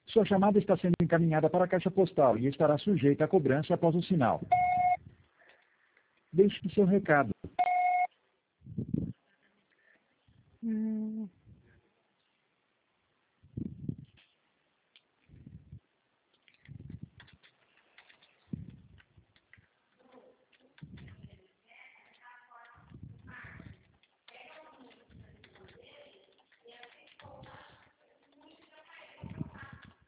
Sua chamada está sendo encaminhada para a caixa postal e estará sujeita a cobrança após o sinal. Deixe seu recado.